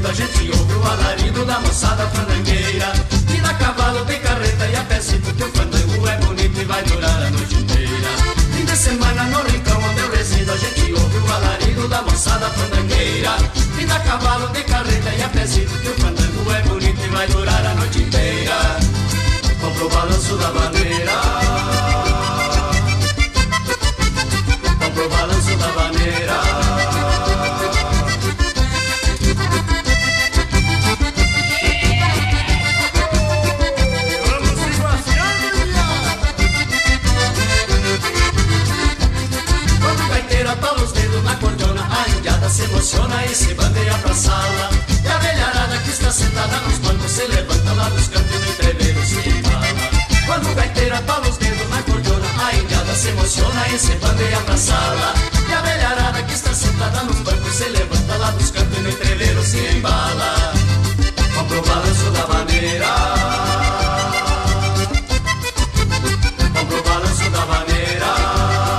cedo a gente ouve o alarido da moçada fandangueira. Tira cavalo, tem carreta e a peça, porque o fandango é bonito e vai durar a noite inteira. Fim de semana no rincão onde eu resido, a gente ouve o alarido da moçada fandangueira. Tira cavalo, tem carreta e a peça, porque o fandango é bonito e vai durar a noite inteira. Compra o balanço da vaneira, compra o balanço da vaneira. Tola os dedos na cordona, a indiada se emociona e se bandeia pra sala. E a velharada que está sentada nos bancos se levanta lá dos cantos e no entreveiro se embala. Quando o gaiteiro tola os dedos na cordona, a indiada se emociona e se bandeia pra sala. E a velharada que está sentada nos bancos se levanta lá dos cantos e no entreveiro se embala. Compra o balanço da vaneira, compra o balanço da vaneira.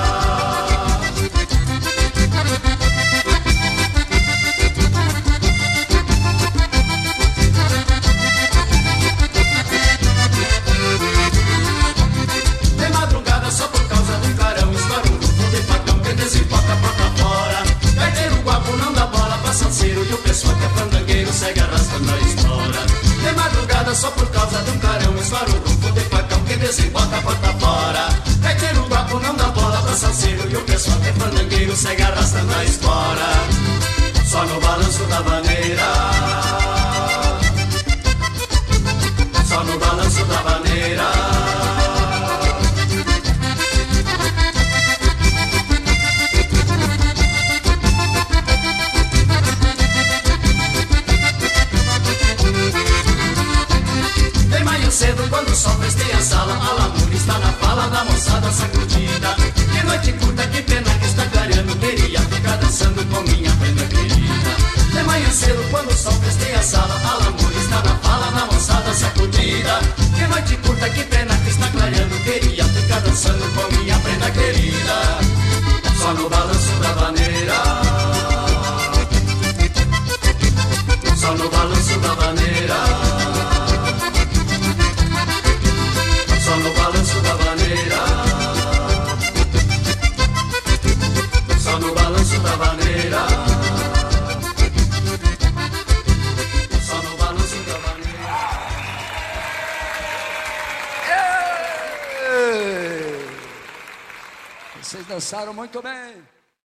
Só por causa do carão, estoura um grupo de facão que desemboca a porta fora. Gaiteiro guapo não dá bola pra salseiro e o pessoal que é fandangueiro segue arrastando a espora. De madrugada só por causa do carão, estoura um grupo de facão que desemboca a porta fora. Gaiteiro guapo não dá bola pra salseiro e o pessoal que é fandangueiro segue arrastando a espora. Só no balanço da vaneira, só no balanço da vaneira. Cedo quando o sol festeia a sala, a lamúria está na fala da moçada sacudida. Que noite curta, que pena que está clareando, queria ficar dançando com minha prenda querida. De manhã cedo quando o sol festeia a sala, a lamúria está na fala da moçada sacudida. Que noite curta, que pena que está clareando, queria ficar dançando com minha prenda querida. Só no balanço da vaneira, só no balanço da vaneira. Só no balanço da vaneira, só no balanço da vaneira, só no balanço da vaneira. Vocês dançaram muito bem.